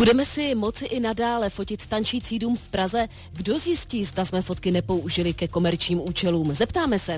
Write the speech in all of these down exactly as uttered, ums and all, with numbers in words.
Budeme si moci i nadále fotit tančící dům v Praze? Kdo zjistí, zda jsme fotky nepoužili ke komerčním účelům? Zeptáme se.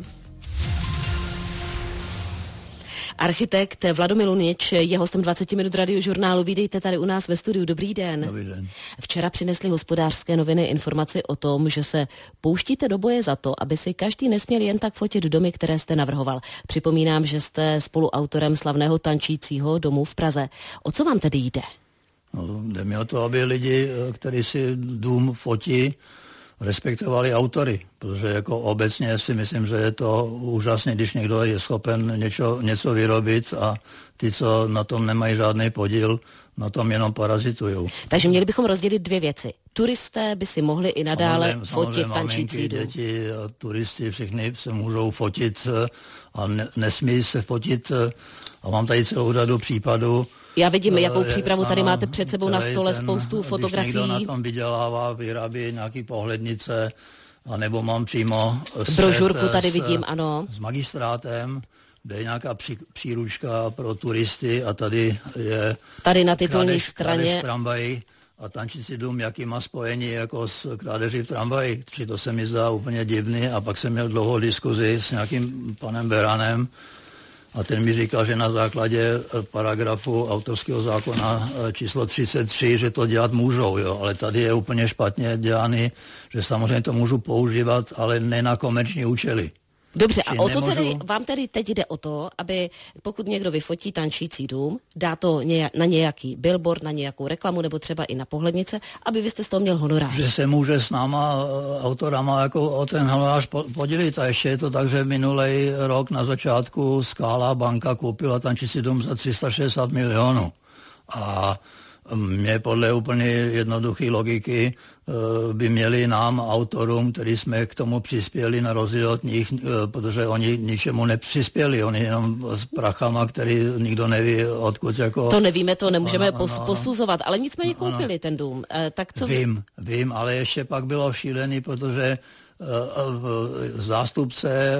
Architekt Vladomil Lunič je hostem dvacet minut radiožurnálu. Vítejte tady u nás ve studiu. Dobrý den. Dobrý den. Včera přinesly Hospodářské noviny informaci o tom, že se pouštíte do boje za to, aby si každý nesměl jen tak fotit domy, které jste navrhoval. Připomínám, že jste spoluautorem slavného tančícího domu v Praze. O co vám tedy jde? No, jde mi o to, aby lidi, kteří si dům fotí, respektovali autory, protože jako obecně si myslím, že je to úžasné, když někdo je schopen něco, něco vyrobit a ty, co na tom nemají žádný podíl, na tom jenom parazitují. Takže měli bychom rozdělit dvě věci. Turisté by si mohli i nadále samozřejmě, fotit samozřejmě tančící dům. Děti a turisti, všichni se můžou fotit a ne, nesmí se fotit. A mám tady celou řadu případů. Já vidím, jakou přípravu tady ano, máte před sebou na stole, ten, spoustu fotografií. Když někdo na tom vydělává, vyrábí nějaký pohlednice, anebo mám přímo brožurku tady s, vidím, ano. S magistrátem, kde je nějaká pří, příručka pro turisty a tady je tady na titulní krádež, straně krádež v tramvaji a tančící dům, jaký má spojení jako s krádeží v tramvaji. Či to se mi zdá úplně divný a pak jsem měl dlouhou diskuzi s nějakým panem Beranem, a ten mi říkal, že na základě paragrafu autorského zákona číslo třicet tři, že to dělat můžou, jo, ale tady je úplně špatně dělaný, že samozřejmě to můžu používat, ale ne na komerční účely. Dobře, Či a o to nemůžu... tedy, vám tedy teď jde o to, aby pokud někdo vyfotí tančící dům, dá to nějak, na nějaký billboard, na nějakou reklamu nebo třeba i na pohlednice, aby vy jste z toho měl honorář. Že se může s náma, autorama, jako o ten honorář podělit. A ještě je to tak, že minulý rok na začátku Skála banka koupila tančící dům za tři sta šedesát milionů. A mě podle úplně jednoduché logiky by měli nám, autorům, který jsme k tomu přispěli na rozdíl od nich, protože oni ničemu nepřispěli, oni jenom s prachama, který nikdo neví odkud jako... To nevíme, to nemůžeme ano, pos, ano, posuzovat, ale nicméně ano, koupili ten dům. E, tak co vím, vy... vím, ale ještě pak bylo šílený, protože zástupce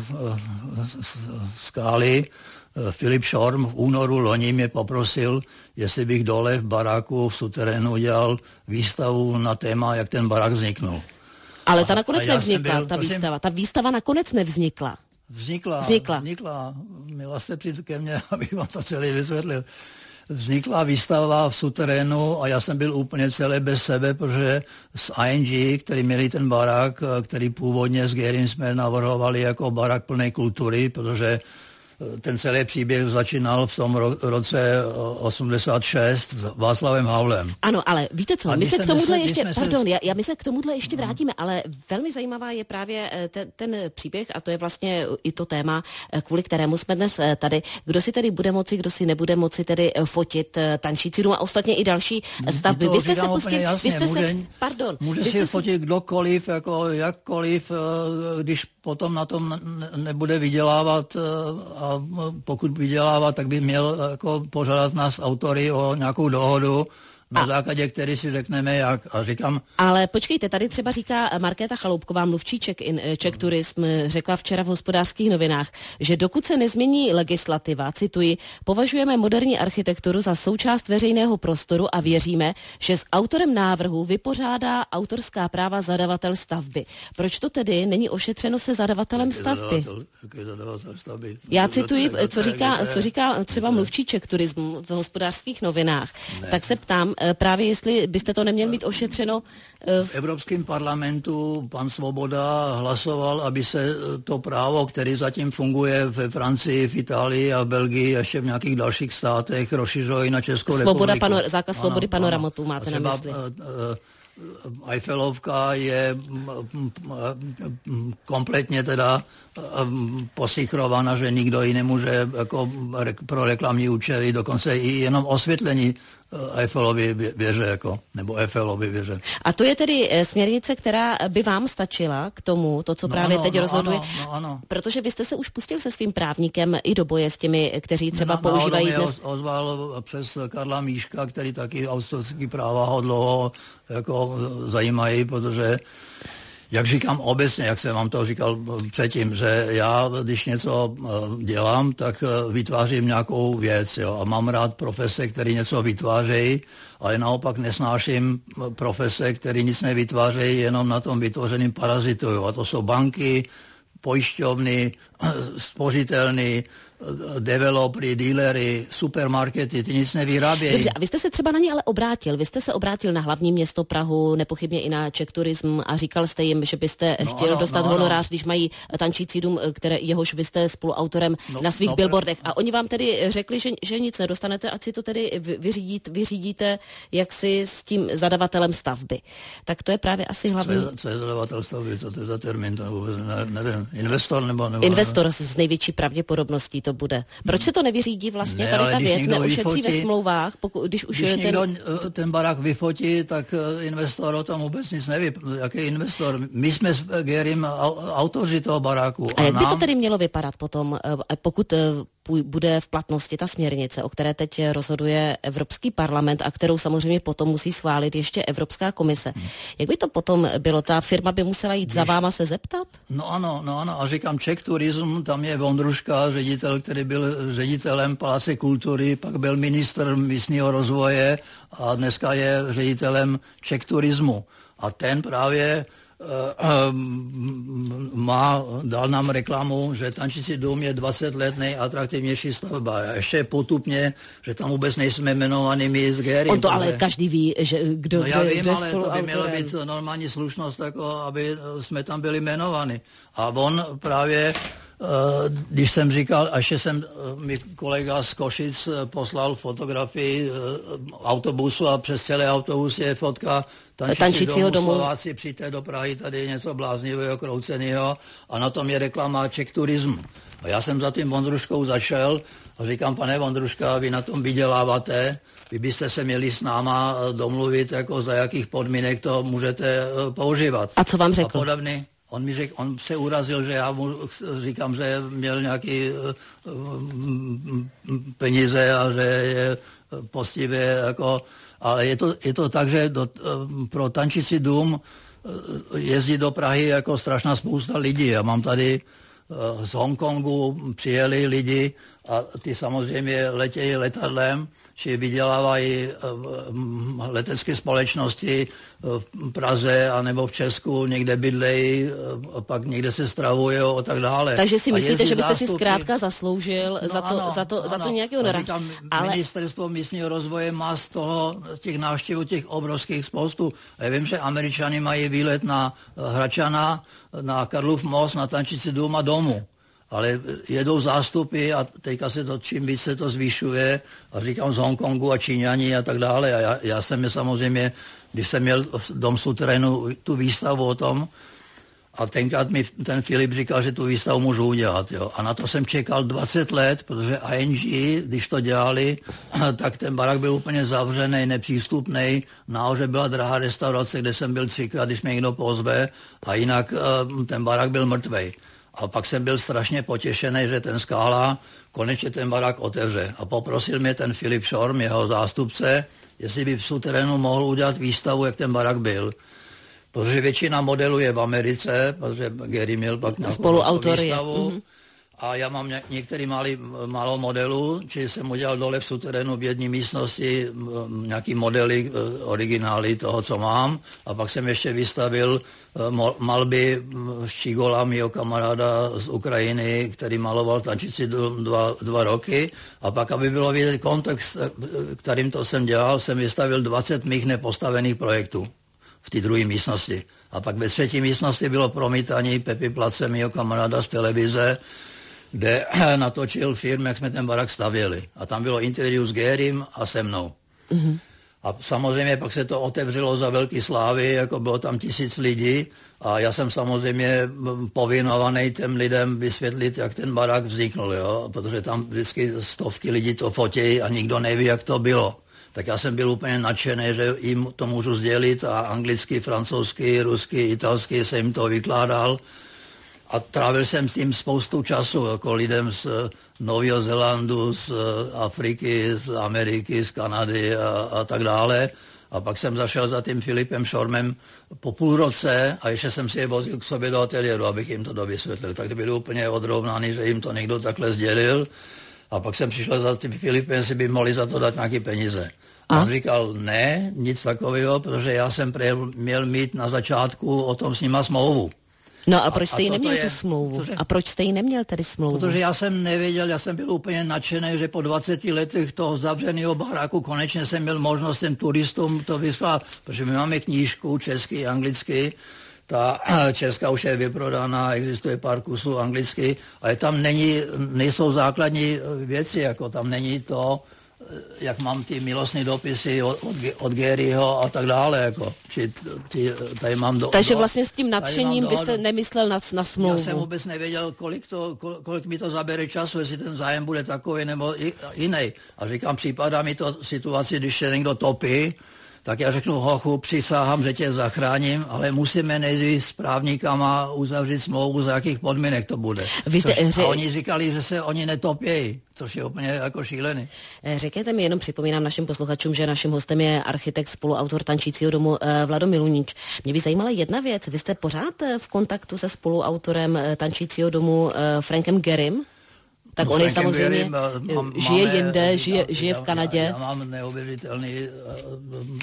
Skály Filip Šorm v únoru loni mě poprosil, jestli bych dole v baráku v suterénu udělal výstavu na téma, jak ten barák vzniknul. Ale ta nakonec a, a nevznikla, byl, ta prosím, výstava. Ta výstava nakonec nevznikla. Vznikla, vznikla. vznikla. Měla jste přijít ke mně, abych vám to celý vysvětlil. Vznikla výstava v suterénu a já jsem byl úplně celý bez sebe, protože s I N G, který měli ten barák, který původně s Gerim jsme navrhovali jako barák plné kultury, protože ten celý příběh začínal v tom ro- roce osmdesát šest s Václavem Havlem. Ano, ale víte co, my se k tomuhle se, ještě, pardon, se... já, já my se k tomuhle ještě vrátíme, ale velmi zajímavá je právě ten, ten příběh a to je vlastně i to téma, kvůli kterému jsme dnes tady. Kdo si tedy bude moci, kdo si nebude moci tedy fotit tančící dům a ostatně i další stavby. Vy jste se pustili, jasně, vy jste může, se, pardon. Může vy si jste fotit kdokoliv, jako jakkoliv, když potom na tom nebude vydělávat a pokud vydělává, tak by měl jako požádat nás autory o nějakou dohodu, na a. základě který si řekneme jak. A říkám... Ale počkejte, tady třeba říká Markéta Chaloupková, mluvčí Czech, in, Czech Tourism, řekla včera v Hospodářských novinách, že dokud se nezmění legislativa, cituji, považujeme moderní architekturu za součást veřejného prostoru a věříme, že s autorem návrhu vypořádá autorská práva zadavatel stavby. Proč to tedy není ošetřeno se zadavatelem jaký stavby? Zadavatel, jaký zadavatel stavby? Já cituji, co říká, co říká třeba mluvčí Czech Tourism v Hospodářských novinách. Ne. Tak se ptám, právě jestli byste to neměl mít ošetřeno. V, v Evropském parlamentu pan Svoboda hlasoval, aby se to právo, které zatím funguje ve Francii, v Itálii a v Belgii a ještě v nějakých dalších státech, rozšířilo i na Českou Svoboda republiku. Pano, zákaz ano, svobody panoramatu máte třeba, na mysli. Eiffelovka je kompletně teda posichrována, že nikdo ji nemůže jako pro reklamní účely, dokonce i jenom osvětlení Eiffelovy věže, jako, nebo Eiffelovy věže. A to je tedy směrnice, která by vám stačila k tomu, to, co no právě ano, teď no rozhoduje, ano, no ano. Protože vy jste se už pustil se svým právníkem i do boje s těmi, kteří třeba no, používají dnes... Mě ozval přes Karla Míška, který taky autorský práva ho dlouho jako zajímají, protože Jak říkám obecně, jak jsem vám to říkal předtím, že já, když něco dělám, tak vytvářím nějakou věc, jo, a mám rád profese, které něco vytvářejí, ale naopak nesnáším profese, které nic nevytvářejí, jenom na tom vytvořeným parazitují. A to jsou banky, pojišťovny, spořitelny, developery, dealery, supermarkety, ty nic nevyrábějí. Dobře, a vy jste se třeba na ně ale obrátil. Vy jste se obrátil na hlavní město Prahu, nepochybně i na Czech Tourism a říkal jste jim, že byste no, chtěl ano, dostat no, honorář, když mají tančící dům, které, jehož vy jste spoluautorem no, na svých no, billboardech. A oni vám tedy řekli, že, že nic nedostanete, ať si to tedy vyřídíte, vyřídíte jaksi s tím zadavatelem stavby. Tak to je právě asi hlavní... Co je, co je zadavatel stavby? Co to je za termín? To vůbec ne, nevím. Investor nebo... nebo Investor s největší pravděpodobností to bude. Proč se to nevyřídí vlastně? Ne, tady ta věc neušetří vyfotí, ve smlouvách, pokud, když už když ten... někdo ten barák vyfotí, tak investor o tom vůbec nic neví. Jaký investor? My jsme s Gerim autoři toho baráku. A, a jak nám... by to tedy mělo vypadat potom, pokud bude v platnosti ta směrnice, o které teď rozhoduje Evropský parlament a kterou samozřejmě potom musí schválit ještě Evropská komise. Hmm. Jak by to potom bylo? Ta firma by musela jít Když... za váma se zeptat? No ano, no ano. A říkám, Czech Tourism, tam je Vondruška, ředitel, který byl ředitelem Paláce kultury, pak byl ministr místního rozvoje a dneska je ředitelem Czech Tourismu. A ten právě má, dal nám reklamu, že Tančící dům je dvacet let nejatraktivnější stavba. A ještě potupně, že tam vůbec nejsme jmenovaní my s Gerim. On to ale každý ví, že kdo, no já kdo, vím, kdo ale to by měla být normální slušnost, jako aby jsme tam byli jmenovaní. A on právě když jsem říkal, až jsem mi kolega z Košic poslal fotografii autobusu a přes celý autobus je fotka tančícího domu, Slováci, přijďte do Prahy, tady je něco bláznivého, kroucenýho a na tom je reklama Czech Tourism. A já jsem za tím Vondruškou zašel a říkám, pane Vondruška, vy na tom vyděláváte, vy byste se měli s náma domluvit, jako za jakých podmínek to můžete používat. A co vám řekl? A podobný. On mi řekl, on se urazil, že já mu říkám, že měl nějaký peníze a že je postivě jako, ale je to, je to tak, že do, pro Tančící dům jezdí do Prahy jako strašná spousta lidí. Já mám tady z Hongkongu přijeli lidi a ty samozřejmě letějí letadlem, či vydělávají letecké společnosti v Praze anebo v Česku, někde bydlejí, pak někde se stravují a tak dále. Takže si myslíte, že byste zástupy... si zkrátka zasloužil no za, to, ano, za, to, ano, za to nějaký honorář? Ale... Ministerstvo místního rozvoje má z toho, z těch návštěvů těch obrovských spoustu. Já vím, že Američani mají výlet na Hračana, na Karlův most, na Tančící dům a domů. Ale jedou zástupy a teďka se to čím víc se to zvyšuje a říkám z Hongkongu a Číňani a tak dále. A já, já jsem je samozřejmě, když jsem měl v Dom suterénu tu výstavu o tom a tenkrát mi ten Filip říkal, že tu výstavu můžu udělat. Jo. A na to jsem čekal dvacet let, protože I N G, když to dělali, tak ten barák byl úplně zavřený, nepřístupný. Nahoře byla drahá restaurace, kde jsem byl třikrát, když mě někdo pozve a jinak ten barák byl mrtvej. A pak jsem byl strašně potěšený, že ten Skála konečně ten barák otevře. A poprosil mě ten Filip Šorm, jeho zástupce, jestli by v suterénu mohl udělat výstavu, jak ten barák byl. Protože většina modelů je v Americe, protože Gary měl pak nějakou výstavu. Mm-hmm. A já mám ně, některý malý, málo modelů, či jsem udělal dole v suterénu v jedné místnosti nějaký modely, originály toho, co mám. A pak jsem ještě vystavil malby Ščigola, mýho kamaráda z Ukrajiny, který maloval Tančící dva, dva roky. A pak, aby bylo vidět kontext, kterým to jsem dělal, jsem vystavil dvacet mých nepostavených projektů v té druhé místnosti. A pak ve třetí místnosti bylo promítání Pepi Place, mýho kamaráda z televize, kde natočil film, jak jsme ten barák stavěli. A tam bylo interview s Gerim a se mnou. Mm-hmm. A samozřejmě pak se to otevřelo za velký slávy, jako bylo tam tisíc lidí a já jsem samozřejmě povinovaný těm lidem vysvětlit, jak ten barák vznikl, jo? Protože tam vždycky stovky lidí to fotí a nikdo neví, jak to bylo. Tak já jsem byl úplně nadšený, že jim to můžu sdělit a anglicky, francouzsky, rusky, italsky jsem jim to vykládal. A trávil jsem s tím spoustu času, jako lidem z Nového Zélandu, z Afriky, z Ameriky, z Kanady a, a tak dále. A pak jsem zašel za tím Filipem Šormem po půl roce a ještě jsem si je vozil k sobě do ateliéru, abych jim to dovysvětlil. Tak byli úplně odrovnaný, že jim to někdo takhle sdělil. A pak jsem přišel za tím Filipem, jestli by mohli za to dát nějaké peníze. A on říkal, ne, nic takového, protože já jsem měl mít na začátku o tom s nima smlouvu. No a proč jste jí neměl je, tu smlouvu? Cože? A proč jste jí neměl tady smlouvu? Protože já jsem nevěděl, já jsem byl úplně nadšený, že po dvaceti letech toho zavřeného baráku konečně jsem měl možnost těm turistům to vyslat, protože my máme knížku česky, anglicky, ta česká už je vyprodaná, existuje pár kusů anglicky, ale tam není, nejsou základní věci, jako tam není to, jak mám ty milostné dopisy od, od, od Garyho a tak dále, jako, či ty, tady mám do, Takže do, vlastně s tím nadšením byste nemyslel na, na smlouvu. Já jsem vůbec nevěděl, kolik, to, kol, kolik mi to zabere času, jestli ten zájem bude takový nebo jiný. A říkám, připadá mi to situaci, když se někdo topí, tak já řeknu, hochu, přisáhám, že tě zachráním, ale musíme nejdřív s právníkama uzavřít smlouvu, za jakých podmínek to bude. Víte, což, ře... A oni říkali, že se oni netopějí, což je úplně jako šílený. Řekněte mi, jenom připomínám našim posluchačům, že naším hostem je architekt, spoluautor Tančícího domu Vlado Milunič. Mě by zajímala jedna věc, vy jste pořád v kontaktu se spoluautorem Tančícího domu Frankem Garym? Tak no, on je samozřejmě, Gary, mám, žije máme, jinde, žije, já, žije v Kanadě. Já, já mám neuvěřitelný uh,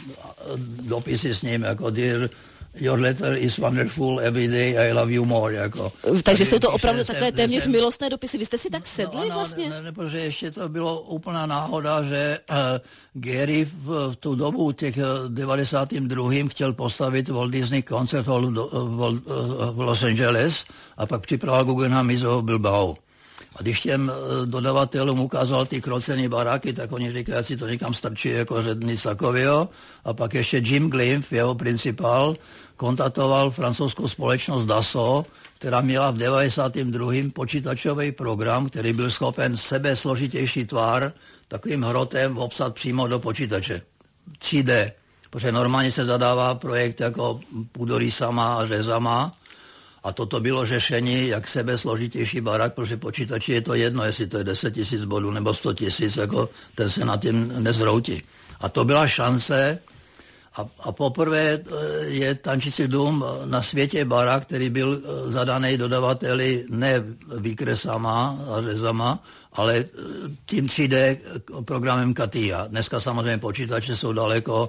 dopisy s ním, jako dear, your letter is wonderful, every day I love you more, jako. Takže jsou to opravdu takové jsem, téměř jsem, milostné dopisy. Vy jste si tak sedli no, no, vlastně? Ne, ne, protože ještě to bylo úplná náhoda, že uh, Gary v, v tu dobu těch devadesátým druhým chtěl postavit Walt Disney Concert Hall v, v, v Los Angeles a pak připravoval Guggenheim Museum v Bilbao. A když těm dodavatelům ukázal ty krocené baráky, tak oni říkají, ať si to někam strčí, jako že nic takového. A pak ještě Jim Glimpf, jeho principál, kontaktoval francouzskou společnost Dassault, která měla v devadesátém druhém počítačový program, který byl schopen sebe složitější tvar takovým hrotem obsat přímo do počítače. tři dé, protože normálně se zadává projekt jako půdorysama a řezama. A toto bylo řešení, jak sebe složitější barák, protože počítači je to jedno, jestli to je deset tisíc bodů nebo sto tisíc, jako ten se na tím nezroutí. A to byla šance a, a poprvé je Tančící dům na světě barák, který byl zadaný dodavateli ne výkresama a řezama, ale tím tři dé programem CATIA. Dneska samozřejmě počítače jsou daleko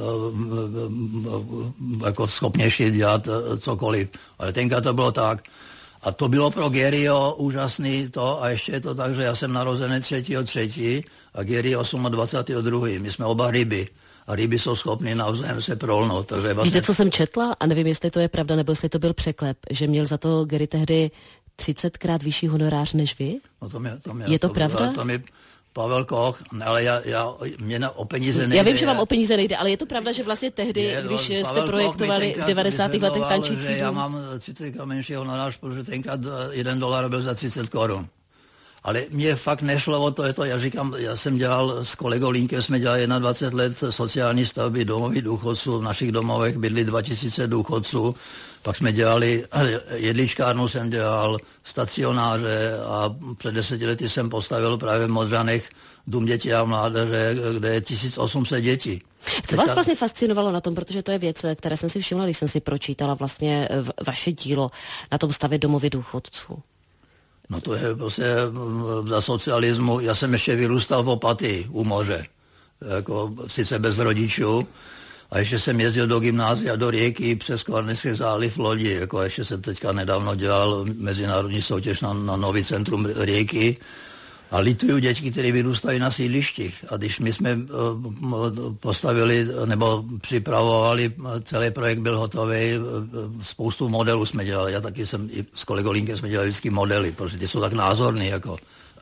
jako schopnější dělat cokoliv, ale tenkrát to bylo tak. A to bylo pro Garyho úžasný to, a ještě je to tak, že já jsem narozený třetího třetí a Gary dvacátého druhého My jsme oba ryby. A ryby jsou schopny navzájem se prolnout. Takže vlastně... Víte, co jsem četla? A nevím, jestli to je pravda, nebo jestli to byl překlep, že měl za to Gary tehdy třicetkrát vyšší honorář než vy? No to mě, to mě, je to, to pravda? To mi Pavel Koch, ale já, já, mě na, o peníze nejde. Já vím, že vám o peníze nejde, ale je to pravda, že vlastně tehdy, je, když jste Pavel projektovali v devadesátých letech Tančící dům? Já mám třicet menší honorář, protože tenkrát jeden dolar byl za třicet korun. Ale mě fakt nešlo o to, je to, já říkám, já jsem dělal s kolegou Línkem, jsme dělali dvacet jedna let sociální stavby domových důchodců, v našich domovech bydli dva tisíce důchodců, pak jsme dělali, jedličkárnu jsem dělal, stacionáře a před deseti lety jsem postavil právě v Modřanech dům dětí a mládeže, kde je tisíc osm set dětí. Co vás vlastně fascinovalo na tom, protože to je věc, které jsem si všimla, když jsem si pročítala vlastně vaše dílo na tom stavě domovy důchodců? No to je prostě za socialismu. Já jsem ještě vyrůstal v Opatii u moře, jako sice bez rodičů, a ještě jsem jezdil do gymnázia, do Rieky přes Kvarnerský záliv lodi, jako ještě jsem teďka nedávno dělal mezinárodní soutěž na, na nový centrum Rieky. A lituju děti, které vyrůstají na sídlištích. A když my jsme uh, postavili nebo připravovali, celý projekt byl hotový, spoustu modelů jsme dělali. Já taky jsem i s kolegou Línkem jsme dělali vždycky modely, protože ty jsou tak názorný. Jako.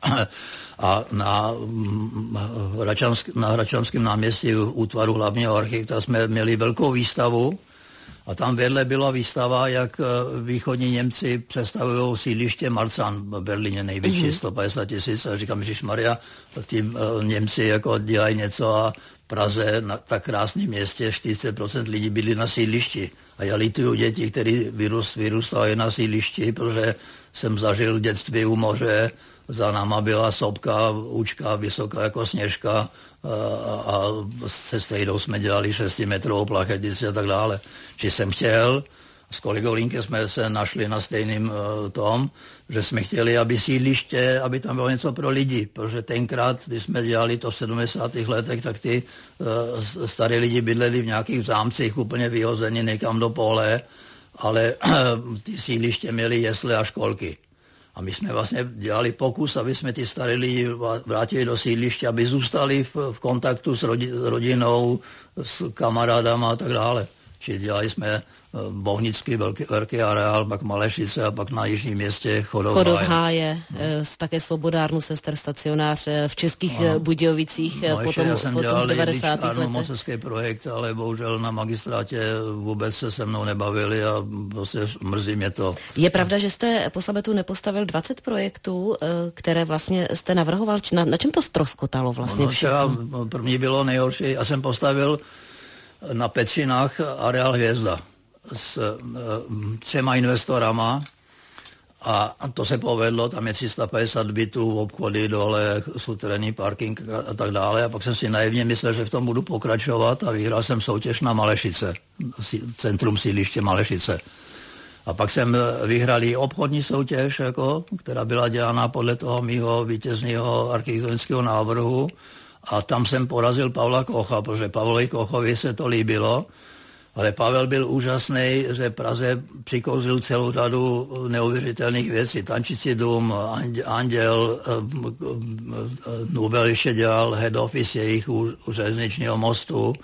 A na, Hračansk, na Hračanském náměstí útvaru hlavního architekta jsme měli velkou výstavu, a tam vedle byla výstava, jak východní Němci představují sídliště Marzahn v Berlíně, největší, mm-hmm. sto padesát tisíc. A říkám, Ježišmarja, ti Němci jako dělají něco a v Praze, na tak krásném městě, čtyřicet procent lidí byli na sídlišti. A já lituju děti, kteří vyrůst, vyrůstali na sídlišti, protože jsem zažil v dětství u moře za náma byla sopka, účka, vysoká jako sněžka a, a se strejdou jsme dělali šestimetrovou plachetici a tak dále. Či jsem chtěl, s kolegou Linke jsme se našli na stejným uh, tom, že jsme chtěli, aby sídliště, aby tam bylo něco pro lidi, protože tenkrát, když jsme dělali to v sedmdesátých letech, tak ty uh, staré lidi bydleli v nějakých zámcích úplně vyhozeni někam do pole, ale uh, ty sídliště měly jesle a školky. A my jsme vlastně dělali pokus, aby jsme ty staré lidi vrátili do sídliště, aby zůstali v, v kontaktu s, rodi, s rodinou, s kamarádama a tak dále. Či dělali jsme Bohnický velký, velký areál, pak Malešice a pak na jižním městě Chodovháje. Chodovháje, no. Také svobodárnu sester stacionář v Českých no. Budějovicích. No, potom, já jsem potom dělal devadesátých letech. mocenský projekt, ale bohužel na magistrátě vůbec se se mnou nebavili a prostě mrzí mě to. Je pravda, že jste po Sametu nepostavil dvacet projektů, které vlastně jste navrhoval? Na, na čem to ztroskotalo vlastně? No, třeba první bylo nejhorší. Já jsem postavil na Petřinách areál Hvězda s uh, třema investorama a to se povedlo, tam je tři sta padesát bytů, obchody dole, suterénní parking a tak dále a pak jsem si naivně myslel, že v tom budu pokračovat a vyhrál jsem soutěž na Malešice, centrum sídliště Malešice. A pak jsem vyhrál i obchodní soutěž, jako, která byla dělána podle toho mýho vítězného architektonického návrhu a tam jsem porazil Pavla Kocha, protože Pavlovi Kochovi se to líbilo, ale Pavel byl úžasný, že Praze přikouzil celou řadu neuvěřitelných věcí. Tančící dům, Anděl, Nubel ještě dělal head office jejich u, u železničního mostu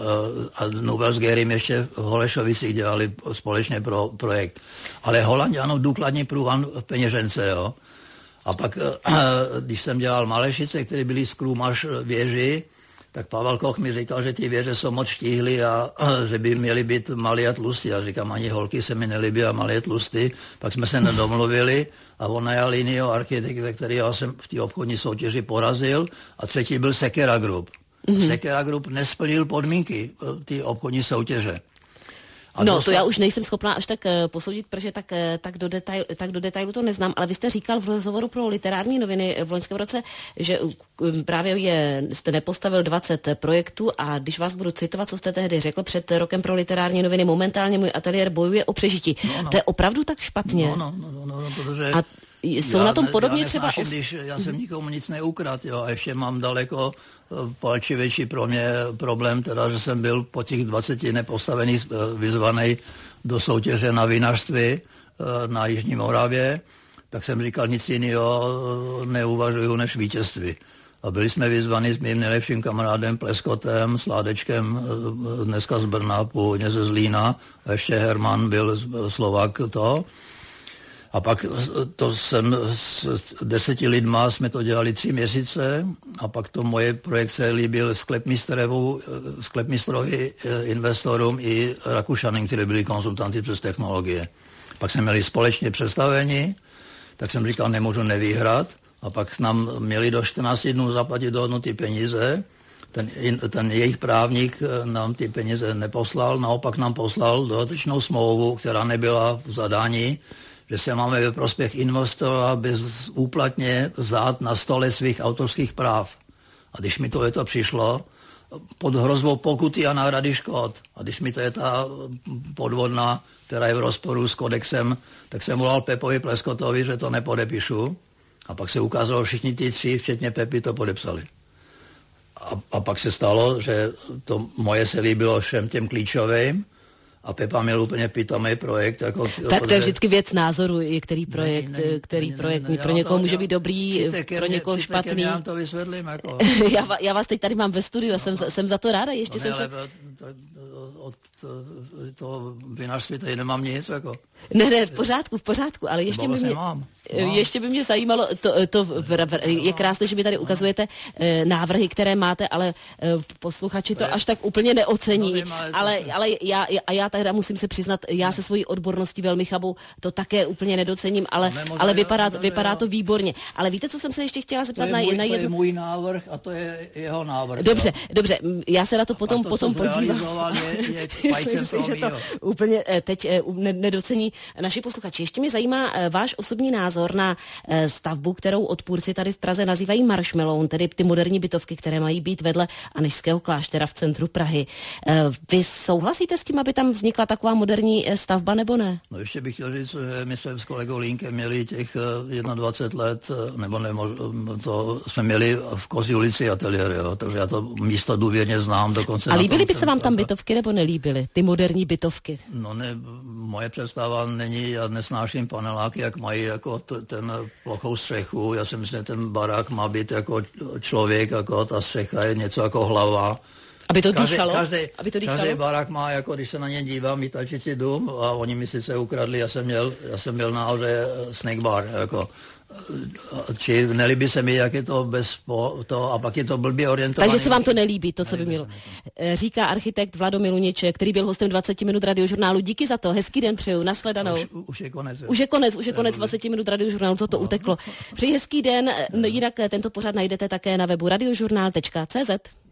a Nubel s Gerym ještě v Holešovicích dělali společně pro projekt. Ale Holanďanů důkladní průvan v peněžence, jo. A pak, když jsem dělal Malešice, které byly z Krůmaš věži, tak Pavel Koch mi říkal, že ty věže jsou moc štíhly a že by měly být malý a tlustý. Já říkám, ani holky se mi nelíbí a malý a tlustý. Pak jsme se nedomluvili a on najal jinýho architekta, který já jsem v té obchodní soutěži porazil a třetí byl Sekera Group. Mm-hmm. Sekera Group nesplnil podmínky té obchodní soutěže. A no, to já už nejsem schopná až tak uh, posoudit, protože tak, uh, tak, do detail, tak do detailu to neznám, ale vy jste říkal v rozhovoru pro Literární noviny v loňském roce, že uh, právě je, jste nepostavil dvacet projektů a když vás budu citovat, co jste tehdy řekl před rokem pro Literární noviny, momentálně můj ateliér bojuje o přežití. No, no. To je opravdu tak špatně? No, no, no, no, no protože... A jsou já na tom ne, podobně já třeba... Os... Když já jsem nikomu nic neukradl, jo, a ještě mám daleko palčivější pro mě problém, teda, že jsem byl po těch dvaceti nepostavených vyzvaný do soutěže na vinařství na Jižní Moravě, tak jsem říkal, nic jiného neuvažuju než vítězství. A byli jsme vyzvaní s mým nejlepším kamarádem Pleskotem, Sládečkem, dneska z Brna, původně ze Zlína, a ještě Herman byl Slovák to. A pak to jsem s deseti lidma jsme to dělali tři měsíce a pak to moje projekce líbil sklepmistrovi, investorům i Rakušanům, kteří byli konzultanti přes technologie. Pak jsme měli společně představení, tak jsem říkal, nemůžu nevyhrát a pak nám měli do čtrnácti dnů zaplatit dohodnutý peníze. Ten, ten jejich právník nám ty peníze neposlal, naopak nám poslal dodatečnou smlouvu, která nebyla v zadání, že se máme ve prospěch investora bezúplatně vzát na stole svých autorských práv. A když mi to je to přišlo, pod hrozbou pokuty a náhrady škod, a když mi to je ta podvodná, která je v rozporu s kodexem, tak jsem volal Pepovi Pleskotovi, že to nepodepíšu. A pak se ukázalo, všichni ty tři, včetně Pepy, to podepsali. A, a pak se stalo, že to moje se líbilo všem těm klíčovým, a Pepa měl úplně pitomý projekt. Jako, tak to je vždycky věc názoru, který projekt, ne, ne, který ne, projekt ne, ne, pro někoho to, může být dobrý, pro někoho mě, špatný. Já to vysvětlím. Jako. já, já vás teď tady mám ve studiu a no, jsem, no, jsem za to ráda. Ještě no, jsem ne, se... ale od toho vinařství tady nemám nic. Jako. Ne, ne, v pořádku, v pořádku, ale ještě by mě... Mám. No. Ještě by mě zajímalo, to, to v, v, je krásné, že mi tady ukazujete e, návrhy, které máte, ale e, posluchači to až tak úplně neocení. No, vím, ale, ale, ale já, a já teda musím se přiznat, já se svojí odborností velmi chabou to také úplně nedocením, ale, no, ale vypadá, jo, vypadá to výborně. Ale víte, co jsem se ještě chtěla zeptat na, můj, na jednu... To je můj návrh a to je jeho návrh. Dobře, jo. dobře, já se na to potom, potom podívám. Je, je pajčem Myslím toho si, že to mýho. úplně teď nedocení naši posluchači. Ještě mě zajímá váš osobní názor na stavbu, kterou odpůrci tady v Praze nazývají Marshmallow, tedy ty moderní bytovky, které mají být vedle Anežského kláštera v centru Prahy. Vy souhlasíte s tím, aby tam vznikla taková moderní stavba, nebo ne? No ještě bych chtěl říct, že my jsme s kolegou Línkem měli těch dvacet jedna let, nebo ne, to jsme měli v Kozí ulici ateliér, jo, takže já to místo důvěrně znám dokonce. A líbily by se vám tam bytovky, nebo nelíbily? Ty moderní bytovky? No ne, moje představa není, já nesnáším paneláky, jak mají jako t- ten plochou střechu, já si myslím, že ten barák má být jako člověk, jako ta střecha je něco jako hlava. Aby to každý, dýchalo? Každý, aby to dýchalo? Každý barák má, jako když se na ně dívám, výtačící dům a oni mi sice ukradli, já jsem měl, já jsem měl nahoře snack bar, jako, či nelíbí se mi, jak je to bez po, to, a pak je to blbě orientovaný. Takže se vám to nelíbí, to, co by mělo. Říká architekt Vlado Miluniček, který byl hostem dvacet minut radiožurnálu. Díky za to, hezký den přeju, nashledanou. Už, už je konec. Už je konec, už je konec dvacet minut radiožurnálu, toto uteklo. Přeji hezký den, jinak tento pořad najdete také na webu radiožurnál tečka cé zet.